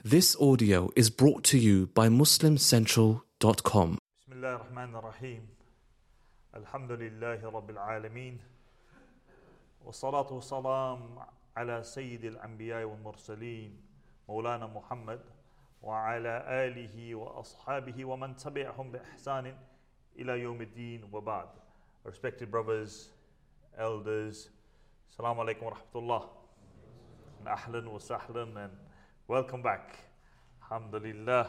This audio is brought to you by MuslimCentral.com. Bismillah ar-Rahman ar-Rahim. Alhamdulillahi Rabbil Alameen. Wa salatu wa salam ala Sayyidil Anbiya wal Mursaleen. Maulana Muhammad wa ala alihi wa ashabihi wa man tabi'ahum bi ihsanin ila yawmiddin wa ba'd. Respected brothers, elders, Assalamu alaikum wa rahmatullah. And ahlan wa sahlan and welcome back. Alhamdulillah.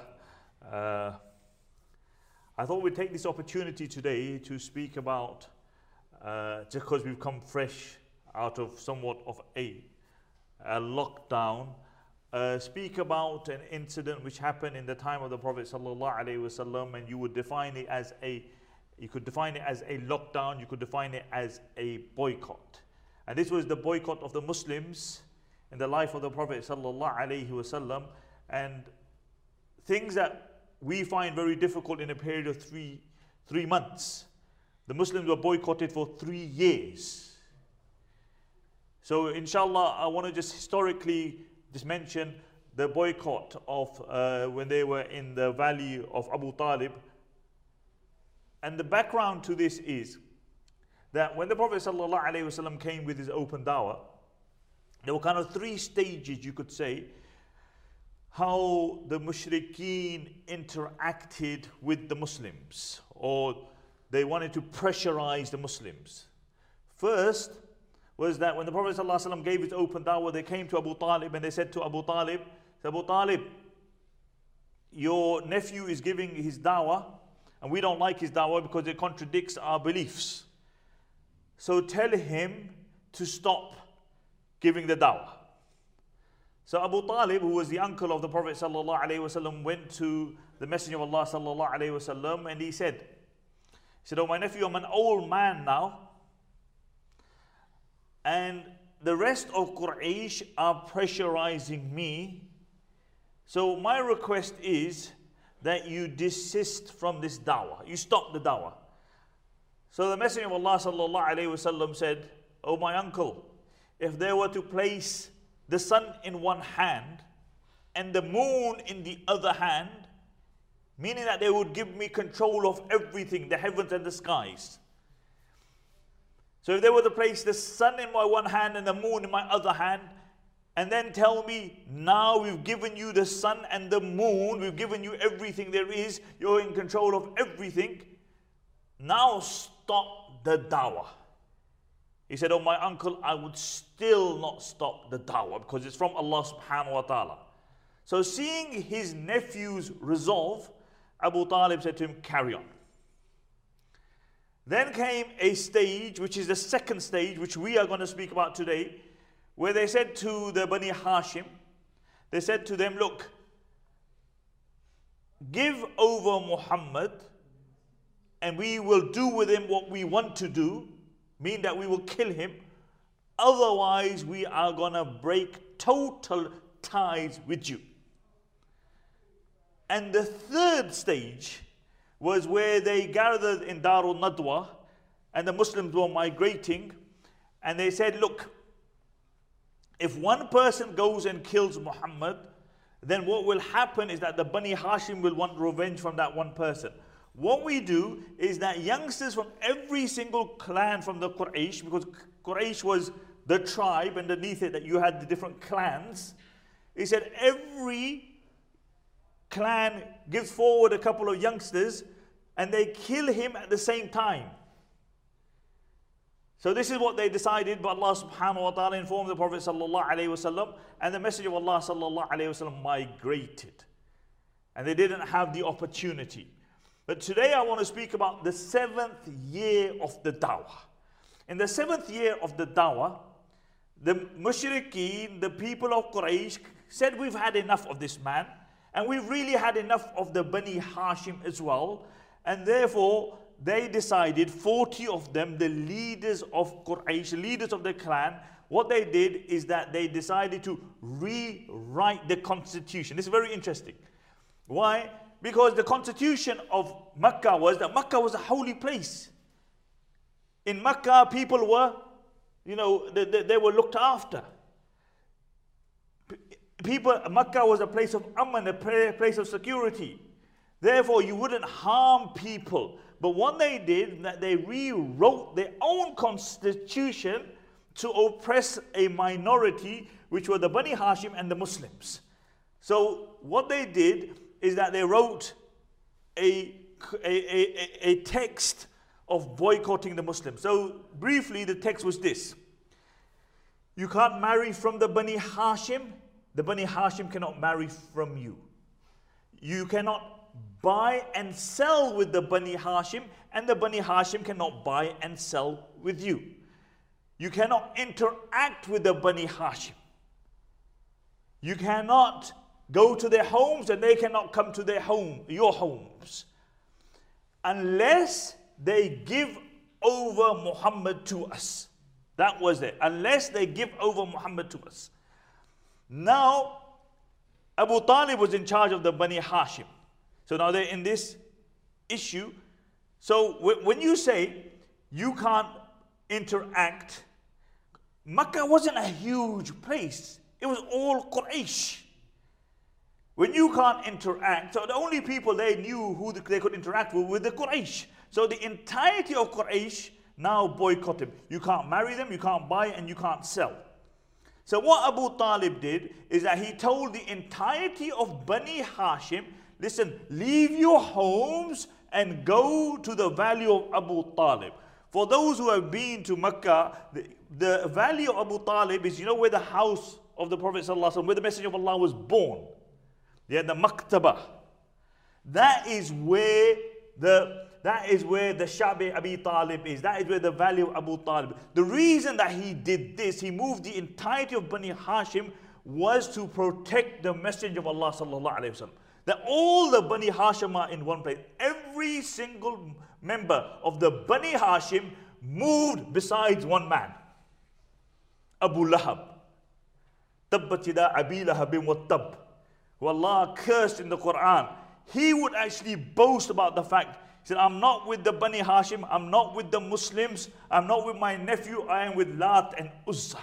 I thought we'd take this opportunity today to speak about, just because we've come fresh out of somewhat of a lockdown, speak about an incident which happened in the time of the Prophet sallallahu alaihi wasallam, and you could define it as a lockdown, you could define it as a boycott. And this was the boycott of the Muslims in the life of the Prophet sallallahu alaihi wasallam, and things that we find very difficult in a period of three months. The Muslims were boycotted for 3 years. So inshallah, I want to just historically just mention the boycott of when they were in the valley of Abu Talib. And the background to this is that when the Prophet ﷺ came with his open dawah, there were kind of 3 stages, you could say, how the mushrikeen interacted with the Muslims, or they wanted to pressurize the Muslims. First was that when the Prophet ﷺ gave his open dawah, they came to Abu Talib and they said to Abu Talib, your nephew is giving his dawah and we don't like his dawah because it contradicts our beliefs. So tell him to stop giving the dawah. So Abu Talib, who was the uncle of the Prophet ﷺ, went to the Messenger of Allah ﷺ and he said, oh my nephew, I'm an old man now, and the rest of Quraysh are pressurizing me. So my request is that you desist from this dawah. You stop the dawah. So the Messenger of Allah ﷺ said, oh my uncle, if they were to place the sun in one hand and the moon in the other hand, meaning that they would give me control of everything, the heavens and the skies. So if they were to place the sun in my one hand and the moon in my other hand, and then tell me, now we've given you the sun and the moon, we've given you everything there is, you're in control of everything, now stop the dawah. He said, oh my uncle, I would still not stop the dawah because it's from Allah subhanahu wa ta'ala. So seeing his nephew's resolve, Abu Talib said to him, carry on. Then came a stage, which is the second stage, which we are going to speak about today, where they said to the Bani Hashim, they said to them, look, give over Muhammad and we will do with him what we want to do, mean that we will kill him, otherwise we are going to break total ties with you. And the third stage was where they gathered in Darul Nadwa and the Muslims were migrating, and they said, look, if one person goes and kills Muhammad, then what will happen is that the Bani Hashim will want revenge from that one person. What we do is that youngsters from every single clan from the Quraysh, because Quraysh was the tribe, and underneath it that you had the different clans, he said every clan gives forward a couple of youngsters and they kill him at the same time. So this is what they decided, but Allah subhanahu wa ta'ala informed the Prophet sallallahu alaihi wasallam, and the Messenger of Allah sallallahu alaihi wasallam migrated, and they didn't have the opportunity. But today I want to speak about the 7th year of the dawah. In the 7th year of the dawah, the mushrikeen, the people of Quraysh, said we've had enough of this man, and we've really had enough of the Bani Hashim as well, and therefore they decided, 40 of them, the leaders of Quraysh, leaders of the clan, what they did is that they decided to rewrite the constitution. This is very interesting. Why? Because the constitution of Makkah was that Makkah was a holy place. In Makkah, people were, they were looked after. Makkah was a place of aman, a place of security. Therefore, you wouldn't harm people. But what they did, that they rewrote their own constitution to oppress a minority, which were the Bani Hashim and the Muslims. So what they did is that they wrote a text of boycotting the Muslims. So briefly, the text was this: you can't marry from the Bani Hashim. The Bani Hashim cannot marry from you. You cannot buy and sell with the Bani Hashim, and the Bani Hashim cannot buy and sell with you. You cannot interact with the Bani Hashim. You cannot go to their homes, and they cannot come to your homes, unless they give over Muhammad to us. That was it. Unless they give over Muhammad to us. Now, Abu Talib was in charge of the Bani Hashim. So now they're in this issue. So when you say you can't interact, Makkah wasn't a huge place. It was all Quraysh. When you can't interact, so the only people they knew who they could interact with were the Quraysh. So the entirety of Quraysh now boycott him. You can't marry them, you can't buy, and you can't sell. So what Abu Talib did is that he told the entirety of Bani Hashim, listen, leave your homes and go to the valley of Abu Talib. For those who have been to Makkah, the valley of Abu Talib is, you know, where the house of the Prophet ﷺ, where the Messenger of Allah was born. Yeah, the Maktabah. That is where the Shabi Abi Talib is. That is where the valley of Abu Talib. The reason that he did this, he moved the entirety of Bani Hashim, was to protect the Messenger of Allah sallallahu alaihi wasallam. That all the Bani Hashim are in one place. Every single member of the Bani Hashim moved besides one man. Abu Lahab. Tabbat yada Abi Lahabin wa tab. Who Allah cursed in the Quran. He would actually boast about the fact, he said, I'm not with the Bani Hashim, I'm not with the Muslims, I'm not with my nephew, I am with Lat and Uzza.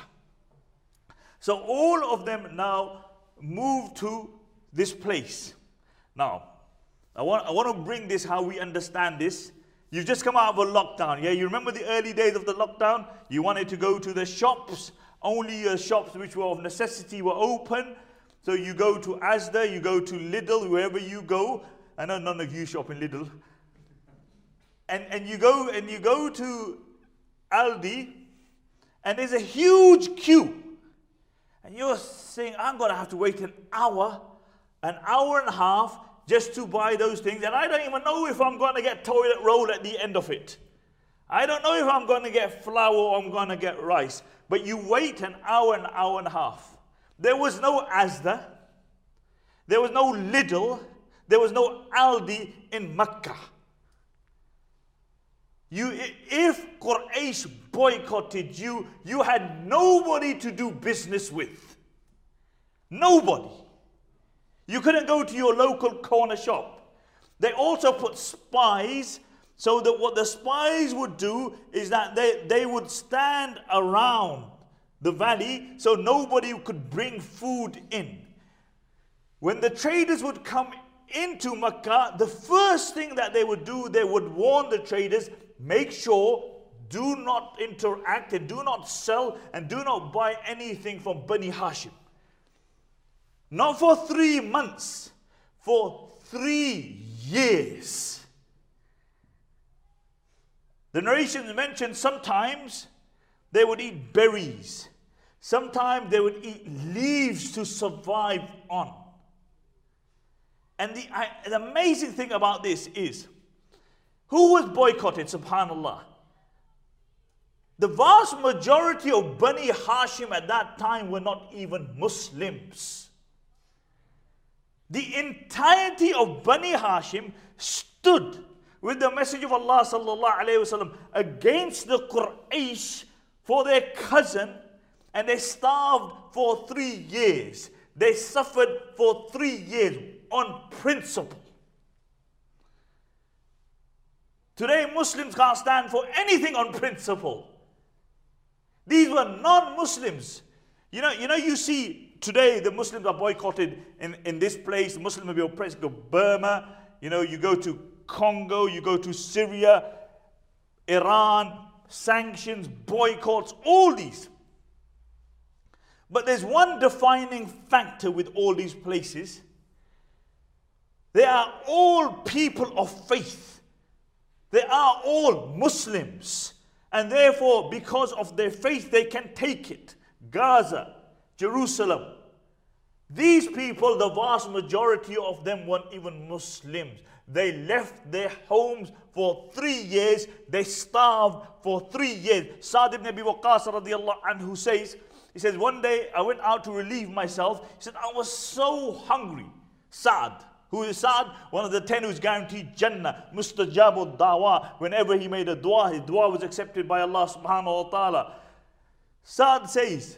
So all of them now move to this place. Now, I want to bring this, how we understand this. You've just come out of a lockdown, yeah? You remember the early days of the lockdown? You wanted to go to the shops, only shops which were of necessity were open. So you go to Asda, you go to Lidl, wherever you go. I know none of you shop in Lidl. And you go to Aldi, and there's a huge queue. And you're saying, I'm going to have to wait an hour and a half just to buy those things. And I don't even know if I'm going to get toilet roll at the end of it. I don't know if I'm going to get flour or I'm going to get rice. But you wait an hour and a half. There was no Asda. There was no Lidl. There was no Aldi in Makkah. If Quraysh boycotted you, you had nobody to do business with. Nobody. You couldn't go to your local corner shop. They also put spies, so that what the spies would do is that they would stand around the valley so nobody could bring food in. When the traders would come into Makkah, the first thing that they would do, they would warn the traders, make sure, do not interact and do not sell and do not buy anything from Bani Hashim. Not for 3 months, for 3 years. The narrations mention sometimes they would eat berries. Sometimes they would eat leaves to survive on. And the amazing thing about this is, who was boycotted, subhanAllah? The vast majority of Bani Hashim at that time were not even Muslims. The entirety of Bani Hashim stood with the Messenger of Allah sallallahu alaihi wasallam against the Quraysh for their cousin, and they starved for 3 years. They suffered for 3 years on principle. Today Muslims can't stand for anything on principle. These were non-Muslims. You see today the Muslims are boycotted in this place. The Muslims will be oppressed. Go Burma, you go to Congo, you go to Syria, Iran, sanctions, boycotts, all these. But there's one defining factor with all these places. They are all people of faith. They are all Muslims. And therefore, because of their faith, they can take it. Gaza, Jerusalem. These people, the vast majority of them weren't even Muslims. They left their homes for 3 years. They starved for 3 years. Sa'd ibn Abi Waqqas radiallahu anhu says, he says, one day I went out to relieve myself. He said, I was so hungry. Sa'd. Who is Sa'd? One of the 10 who's guaranteed Jannah. Mustajabul da'wah. Whenever he made a dua, his dua was accepted by Allah subhanahu wa ta'ala. Sa'd says,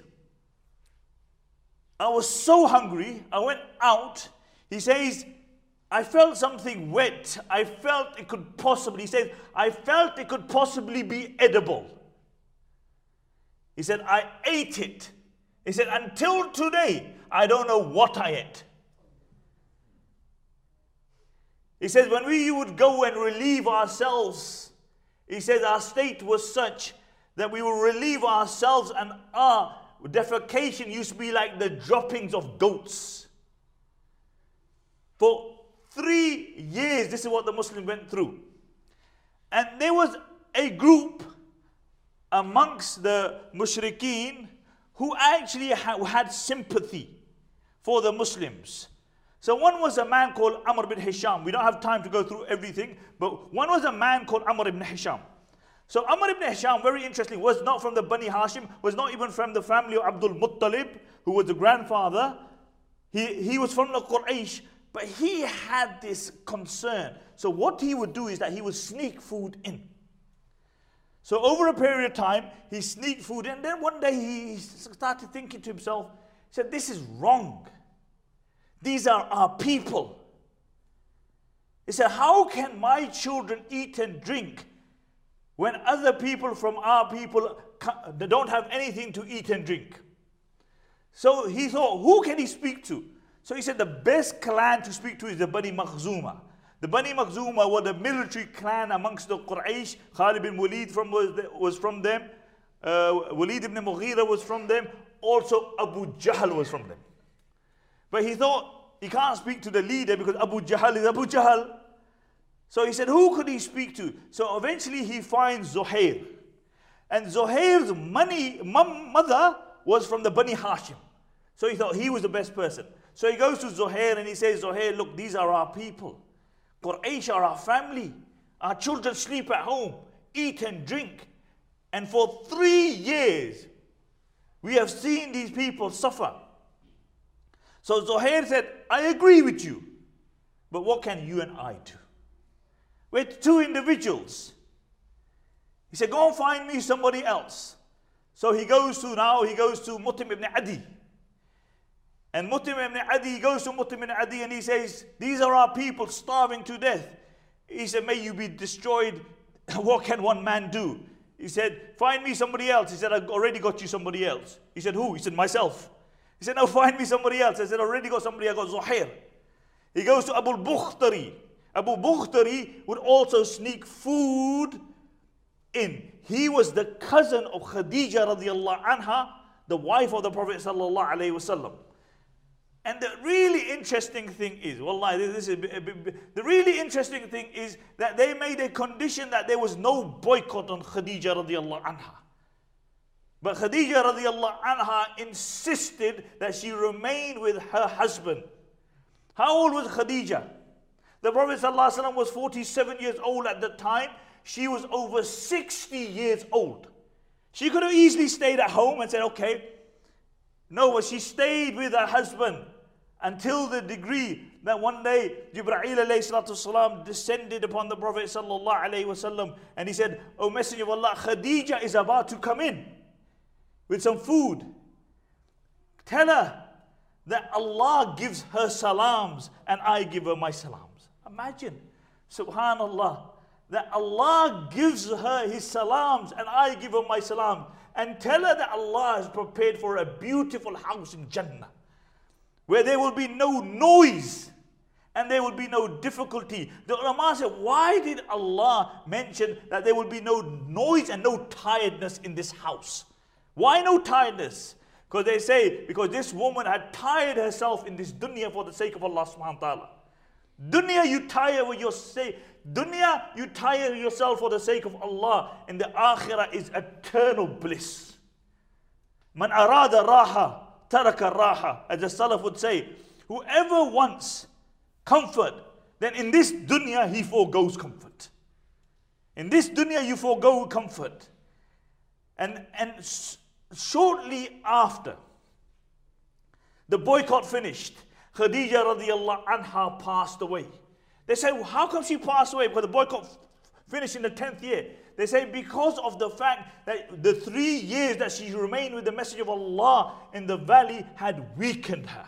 I was so hungry, I went out. He says, I felt something wet. I felt it could possibly, he says, I felt it could possibly be edible. He said, I ate it. He said, until today, I don't know what I ate. He says, when we would go and relieve ourselves, he says, our state was such that we would relieve ourselves and our defecation used to be like the droppings of goats. For 3 years, this is what the Muslim went through. And there was a group amongst the mushrikeen who actually had sympathy for the Muslims. So one was a man called Amr ibn Hisham. We don't have time to go through everything, but one was a man called Amr ibn Hisham. So Amr ibn Hisham, very interesting, was not from the Bani Hashim, was not even from the family of Abdul Muttalib, who was the grandfather. He was from the Quraysh, but he had this concern. So what he would do is that he would sneak food in. So over a period of time, he sneaked food in. And then one day he started thinking to himself, he said, this is wrong. These are our people. He said, how can my children eat and drink when other people from our people they don't have anything to eat and drink? So he thought, who can he speak to? So he said, the best clan to speak to is the Bani Makhzuma. The Bani Makhzuma were the military clan amongst the Quraysh. Khalid bin Walid was from them. Walid ibn Mughira was from them. Also Abu Jahl was from them. But he thought he can't speak to the leader because Abu Jahl is Abu Jahl. So he said, who could he speak to? So eventually he finds Zuhair. And Zuhair's mother was from the Bani Hashim. So he thought he was the best person. So he goes to Zuhair and he says, Zuhair, look, these are our people. Quraysh are our family. Our children sleep at home, eat and drink. And for 3 years, we have seen these people suffer. So Zuhair said, I agree with you. But what can you and I do? We're 2 individuals. He said, go and find me somebody else. So he goes to Mutim ibn Adi. And Mutim ibn Adi, he goes to Mutim ibn Adi and he says, these are our people starving to death. He said, may you be destroyed. What can one man do? He said, find me somebody else. He said, I've already got you somebody else. He said, who? He said, myself. He said, no, find me somebody else. I said, I already got somebody. I got Zuhair. He goes to Abu Bukhtari. Abu Bukhtari would also sneak food in. He was the cousin of Khadija radiallahu anha, the wife of the Prophet sallallahu alaihi wasallam. And the really interesting thing is, wallahi, the really interesting thing is that they made a condition that there was no boycott on Khadija radiallahu anha. But Khadija radiallahu anha insisted that she remain with her husband. How old was Khadija? The Prophet ﷺ was 47 years old at the time. She was over 60 years old. She could have easily stayed at home and said, okay. No, but she stayed with her husband until the degree that one day Jibreel ﷺ descended upon the Prophet ﷺ and he said, O Messenger of Allah, Khadija is about to come in with some food. Tell her that Allah gives her salams and I give her my salams. Imagine, subhanallah, that Allah gives her his salams and I give her my salam. And tell her that Allah has prepared for a beautiful house in Jannah. where there will be no noise and there will be no difficulty. The ulama said, why did Allah mention that there will be no noise and no tiredness in this house? Why no tiredness? Because they say, because this woman had tired herself in this dunya for the sake of Allah subhanahu wa ta'ala. Dunya you tire with your say, dunya you tire yourself for the sake of Allah, and the akhirah is eternal bliss. Man arada raha, taraka raha, as the Salaf would say, whoever wants comfort, then in this dunya he forgoes comfort. In this dunya you forgo comfort. And shortly after the boycott finished, Khadija radiallahu anha passed away. They say, well, how come she passed away? Because the boycott finished in the 10th year. They say because of the fact that the 3 years that she remained with the message of Allah in the valley had weakened her.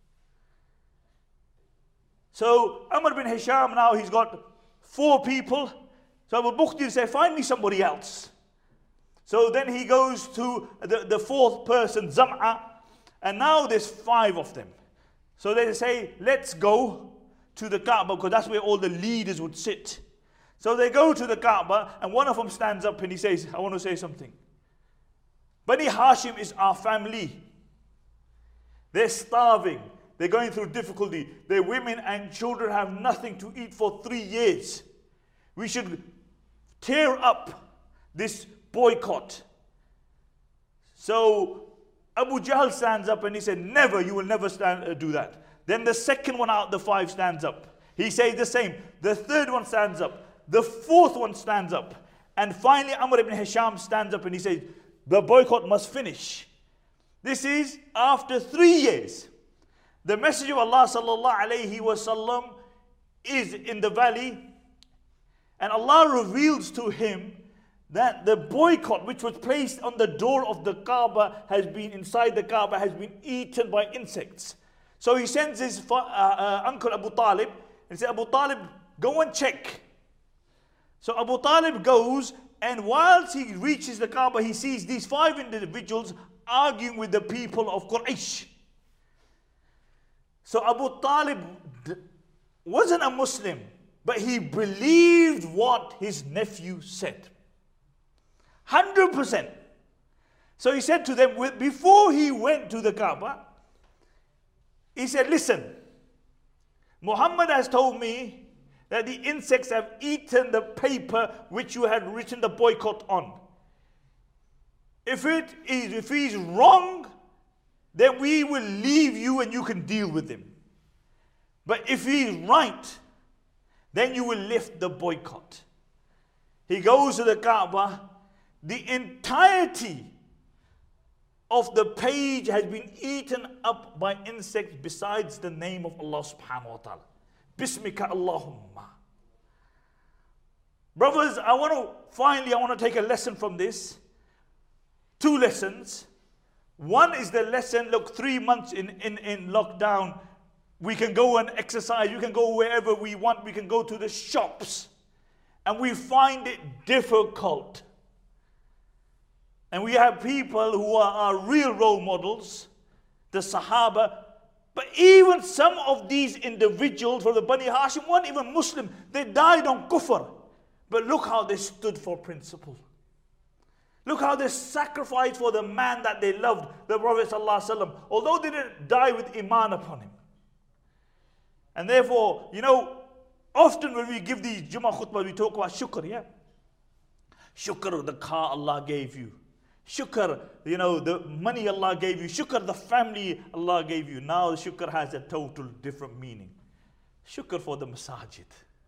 So Amr bin Hisham now, he's got 4 people. So Abu Bukhtir said, find me somebody else. So then he goes to the 4th person, Zam'a, and now there's 5 of them. So they say, let's go to the Kaaba, because that's where all the leaders would sit. So they go to the Kaaba, and one of them stands up and he says, I want to say something. Bani Hashim is our family. They're starving. They're going through difficulty. Their women and children have nothing to eat for 3 years. We should tear up this boycott. So Abu Jahl stands up and he said, never, you will never do that. Then the second one out of the 5 stands up. He says the same. The 3rd one stands up. The 4th one stands up. And finally Amr ibn Hisham stands up and he says, the boycott must finish. This is after 3 years. The Messenger of Allah sallallahu alayhi wasallam is in the valley, and Allah reveals to him that the boycott which was placed on the door of the Kaaba has been eaten by insects. So he sends his uncle Abu Talib and says, Abu Talib, go and check. So Abu Talib goes, and whilst he reaches the Kaaba, he sees these 5 individuals arguing with the people of Quraysh. So Abu Talib wasn't a Muslim, but he believed what his nephew said. 100%. So he said to them, before he went to the Kaaba, he said, listen, Muhammad has told me that the insects have eaten the paper which you had written the boycott on. If he's wrong, then we will leave you and you can deal with him. But if he's right, then you will lift the boycott. He goes to the Kaaba. The entirety of the page has been eaten up by insects besides the name of Allah subhanahu wa ta'ala. Bismika Allahumma. Brothers, I want to take a lesson from this. 2 lessons. One is the lesson, look, 3 months in lockdown, we can go and exercise, we can go wherever we want, we can go to the shops, and we find it difficult. And we have people who are our real role models, the Sahaba. But even some of these individuals from the Bani Hashim weren't even Muslim. They died on kufr. But look how they stood for principle. Look how they sacrificed for the man that they loved, the Prophet ﷺ, although they didn't die with iman upon him. And therefore, often when we give these Jummah khutbah, we talk about shukr, yeah? Shukr, the car Allah gave you. Shukr, the money Allah gave you. Shukr, the family Allah gave you. Now shukr has a total different meaning. Shukr for the masajid.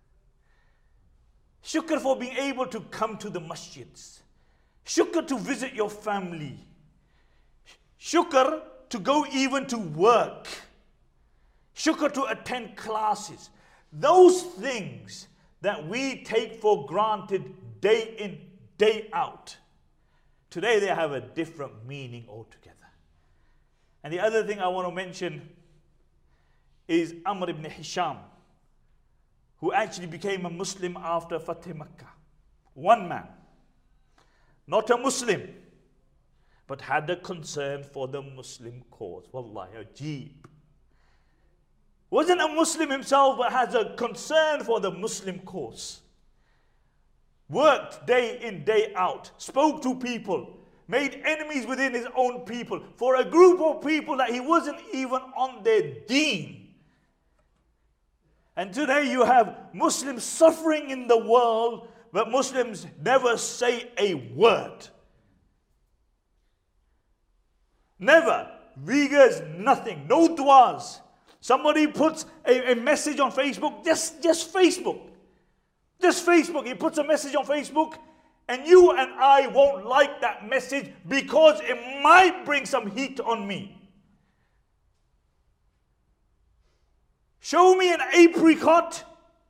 Shukr for being able to come to the masjids. Shukr to visit your family. Shukr to go even to work. Shukr to attend classes. Those things that we take for granted day in, day out, today they have a different meaning altogether. And the other thing I want to mention is Amr ibn Hisham, who actually became a Muslim after Fatih Makkah. One man, not a Muslim, but had a concern for the Muslim cause. Wallahi, ajeeb. wasn't a Muslim himself, but has a concern for the Muslim cause. Worked day in, day out, spoke to people, made enemies within his own people, for a group of people that he wasn't even on their deen. And today you have Muslims suffering in the world, but Muslims never say a word. Never. Uyghurs, nothing. No du'as. Somebody puts a message on Facebook, just Facebook. Just Facebook. He puts a message on Facebook, and you and I won't like that message because it might bring some heat on me. Show me an apricot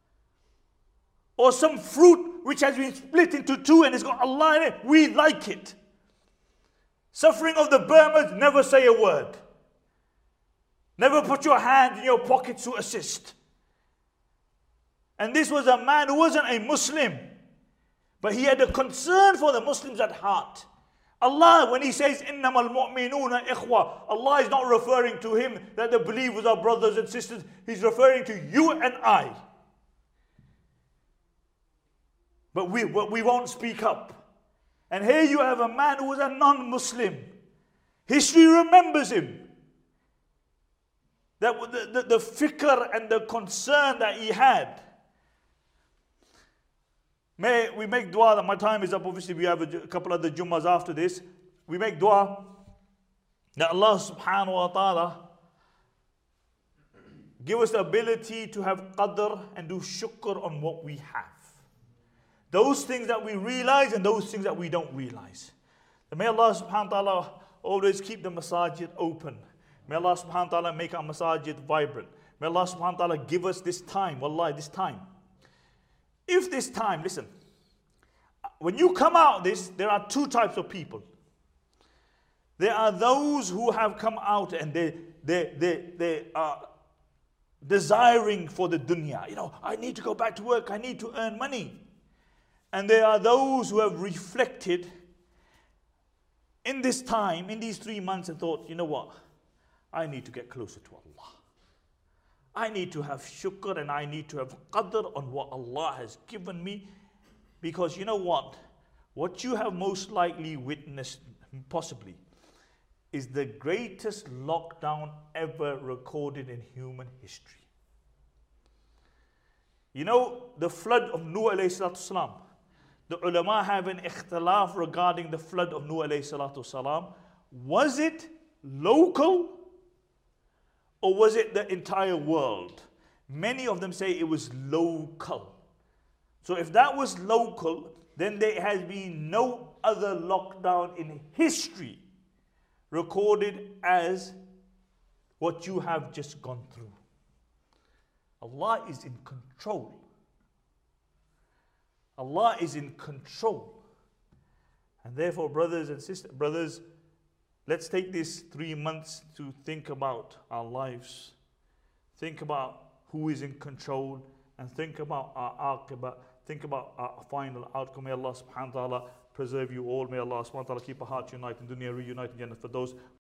or some fruit which has been split into two and it's got Allah in it. We like it. Suffering of the Burmans, never say a word. Never put your hand in your pocket to assist. And this was a man who wasn't a Muslim, but he had a concern for the Muslims at heart. Allah, when He says, إِنَّمَا الْمُؤْمِنُونَ إِخْوَةً, Allah is not referring to him that the believers are brothers and sisters. He's referring to you and I. But we won't speak up. And here you have a man who was a non-Muslim. History remembers him. That the fikr and the concern that he had. May we make dua, that my time is up. Obviously we have a couple of the Jummas after this. We make dua that Allah subhanahu wa ta'ala give us the ability to have qadr and do shukr on what we have. Those things that we realize and those things that we don't realize. And may Allah subhanahu wa ta'ala always keep the masajid open. May Allah subhanahu wa ta'ala make our masajid vibrant. May Allah subhanahu wa ta'ala give us this time, wallahi, this time. If this time, listen, when you come out this, there are two types of people. There are those who have come out and they are desiring for the dunya. You know, I need to go back to work, I need to earn money. And there are those who have reflected in this time, in these 3 months, and thought, you know what? I need to get closer to Allah. I need to have shukr and I need to have qadr on what Allah has given me. Because you know what? What you have most likely witnessed, possibly, is the greatest lockdown ever recorded in human history. You know, the flood of Nuh alayhi salatu salam. The ulama have an ikhtilaf regarding the flood of Nuh alayhi salatu salam. Was it local? Or was it the entire world? Many of them say it was local. So if that was local, then there has been no other lockdown in history recorded as what you have just gone through. Allah is in control. Allah is in control. And therefore, brothers and sisters, let's take these 3 months to think about our lives. Think about who is in control and think about our aqibah. Think about our final outcome. May Allah subhanahu wa ta'ala preserve you all. May Allah subhanahu wa ta'ala keep our hearts united in dunya, reunite in Jannah for those